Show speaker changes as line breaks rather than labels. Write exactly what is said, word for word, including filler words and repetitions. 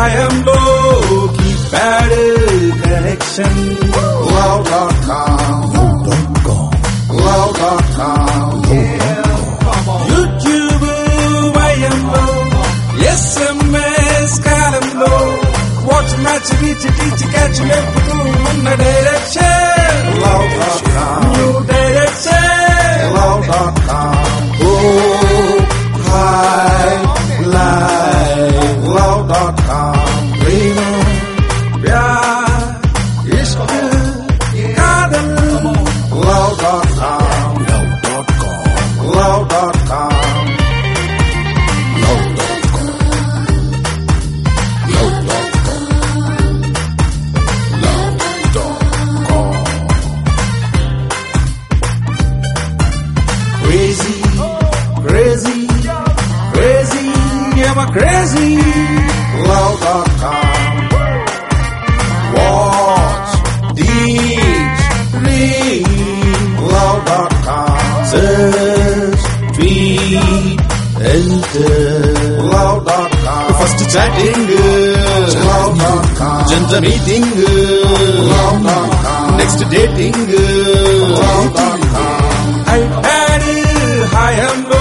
high and low, keep better connection.
Love dot com. Love dot com.
YouTube, I am low. S M S, column low. Watch match, reach, teach, catch, left, to one direction.
Love dot com.
New direction.
Love dot com. Oh, high life. Love dot com. Freedom.
प्यार इश्क कादल
Love dot com. Love dot com. Love dot com. Love dot com. Love dot com.
crazy crazy crazy ever crazy
Love dot com. Watch, teach, read. Love dot com.
search tweet enter
Love dot com.
first chatting
Love dot com.
gender meeting
Love dot com.
next dating
Love dot com.
I had it high and